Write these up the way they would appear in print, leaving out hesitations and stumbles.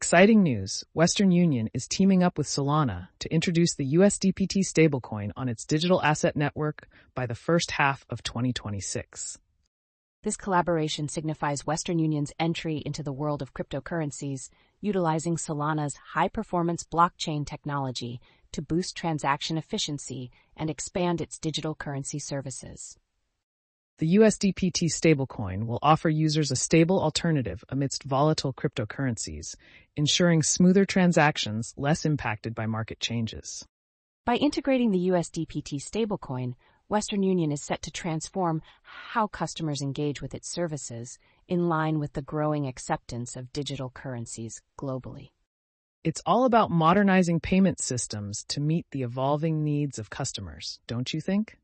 Exciting news! Western Union is teaming up with Solana to introduce the USDPT stablecoin on its digital asset network by the first half of 2026. This collaboration signifies Western Union's entry into the world of cryptocurrencies, utilizing Solana's high-performance blockchain technology to boost transaction efficiency and expand its digital currency services. The USDPT stablecoin will offer users a stable alternative amidst volatile cryptocurrencies, ensuring smoother transactions less impacted by market changes. By integrating the USDPT stablecoin, Western Union is set to transform how customers engage with its services in line with the growing acceptance of digital currencies globally. It's all about modernizing payment systems to meet the evolving needs of customers, don't you think?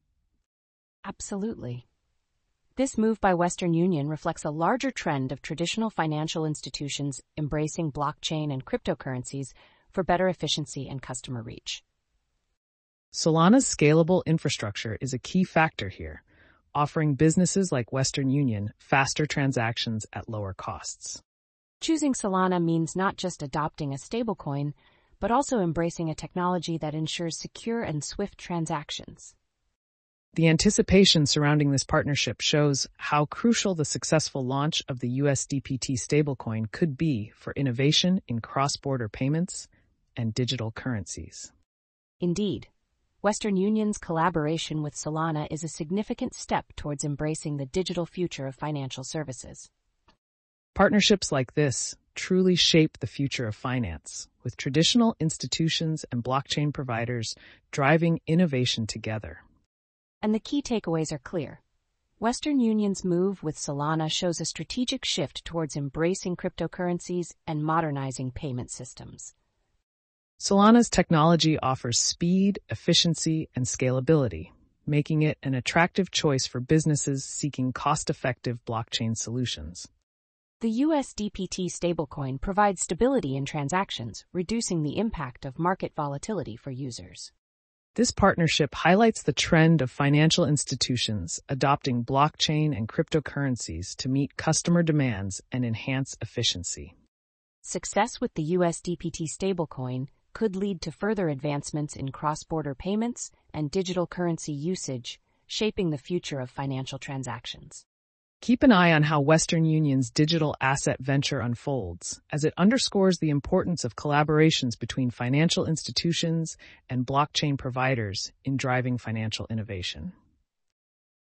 Absolutely. This move by Western Union reflects a larger trend of traditional financial institutions embracing blockchain and cryptocurrencies for better efficiency and customer reach. Solana's scalable infrastructure is a key factor here, offering businesses like Western Union faster transactions at lower costs. Choosing Solana means not just adopting a stablecoin, but also embracing a technology that ensures secure and swift transactions. The anticipation surrounding this partnership shows how crucial the successful launch of the USDPT stablecoin could be for innovation in cross-border payments and digital currencies. Indeed, Western Union's collaboration with Solana is a significant step towards embracing the digital future of financial services. Partnerships like this truly shape the future of finance, with traditional institutions and blockchain providers driving innovation together. And the key takeaways are clear. Western Union's move with Solana shows a strategic shift towards embracing cryptocurrencies and modernizing payment systems. Solana's technology offers speed, efficiency, and scalability, making it an attractive choice for businesses seeking cost-effective blockchain solutions. The USDPT stablecoin provides stability in transactions, reducing the impact of market volatility for users. This partnership highlights the trend of financial institutions adopting blockchain and cryptocurrencies to meet customer demands and enhance efficiency. Success with the USDPT stablecoin could lead to further advancements in cross-border payments and digital currency usage, shaping the future of financial transactions. Keep an eye on how Western Union's digital asset venture unfolds, as it underscores the importance of collaborations between financial institutions and blockchain providers in driving financial innovation.